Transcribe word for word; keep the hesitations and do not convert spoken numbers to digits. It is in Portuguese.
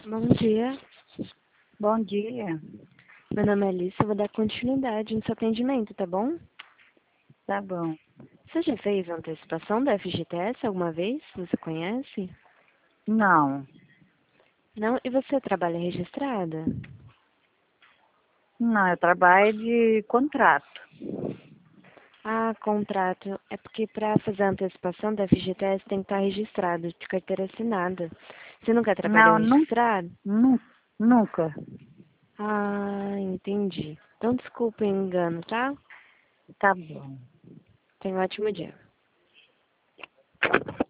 Bom dia. Bom dia. Meu nome é Alice, eu vou dar continuidade no seu atendimento, tá bom? Tá bom. Você já fez a antecipação da F G T S alguma vez? Você conhece? Não, Não? E você trabalha registrada? não, eu trabalho de contrato. Ah, contrato. É porque para fazer a antecipação da F G T S tem que estar registrado, de carteira assinada. Você nunca trabalhou Não, nu, registrado? nu, nunca. Ah, entendi. Então desculpa o engano, tá? Tá bom. Tenha um ótimo dia.